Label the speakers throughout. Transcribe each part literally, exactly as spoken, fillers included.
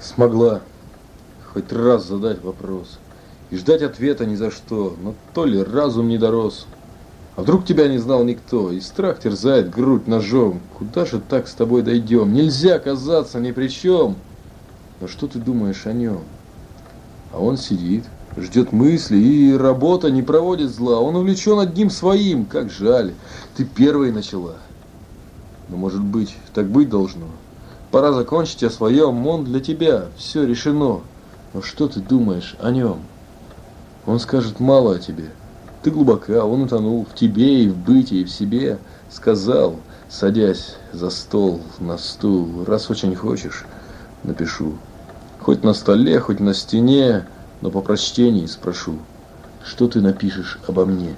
Speaker 1: Смогла хоть раз задать вопрос и ждать ответа ни за что, но то ли разум не дорос. А вдруг тебя не знал никто, и страх терзает грудь ножом. Куда же так с тобой дойдем? Нельзя казаться ни при чем. Но что ты думаешь о нем? А он сидит, ждет мысли, и работа не проводит зла. Он увлечен одним своим, как жаль. Ты первой начала. Но, может быть, так быть должно. Пора закончить о своем, он для тебя, все решено. Но что ты думаешь о нем? Он скажет мало о тебе. Ты глубока, он утонул в тебе и в быте, и в себе. Сказал, садясь за стол, на стул, раз очень хочешь, напишу. Хоть на столе, хоть на стене, но по прочтении спрошу, что ты напишешь обо мне?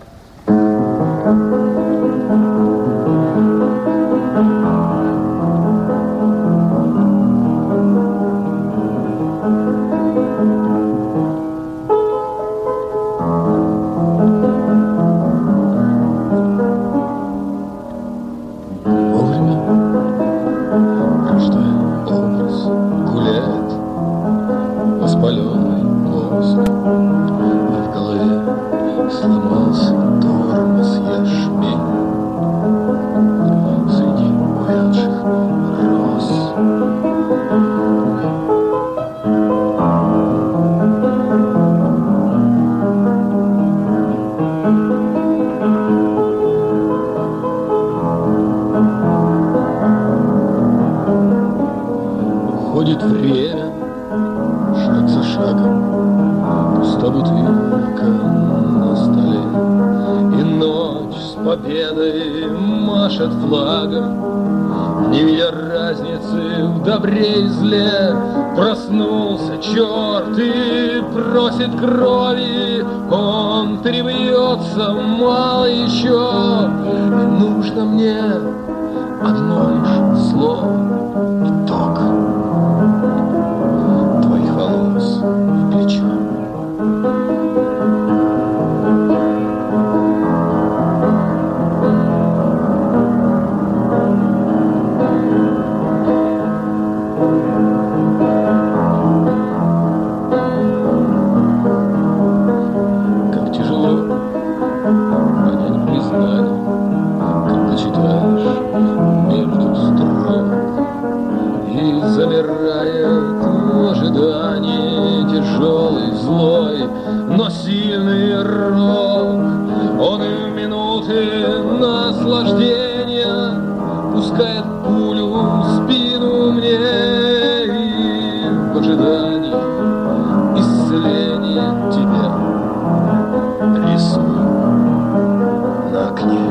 Speaker 2: Воспаленный мозг, а в голове сломался тормоз ячмень. Среди увядших роз уходит время. Шаг за шагом, пуста бутылка на столе, и ночь с победой машет флагом, не видя разницы в добре и зле. Проснулся черт и просит крови, он перебьется, мало еще, и нужно мне одно лишь слово. Итог волос в плечо. Как тяжело понять признание, когда читаешь между строк и замирает в ожидании тяжелый, злой, но сильный рок. Он и в минуты наслаждения пускает пулю в спину мне, и в ожидании исцеления тебя рисую на окне.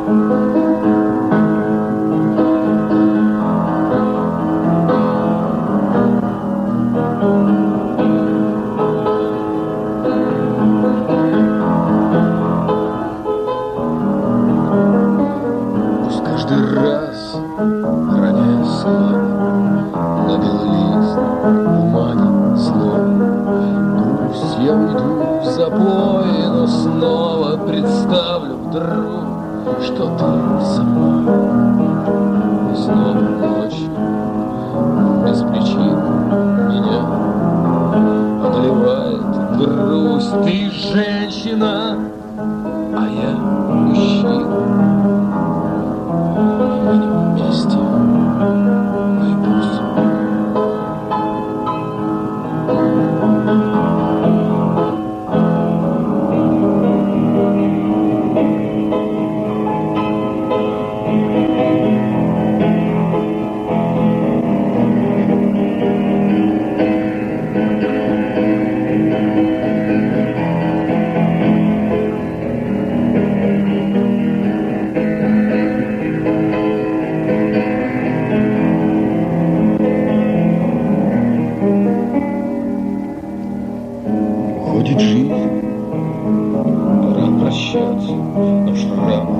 Speaker 2: Каждый раз, роняя слово на белый лист бумаги слов, пусть я уйду в запой, но снова представлю вдруг, что ты со мной. И снова ночью без причин меня одолевает грусть. Ты женщина, а я мужчина. Мы не вместе, ну и пусть. Уходит жизнь, пора прощаться, но шрам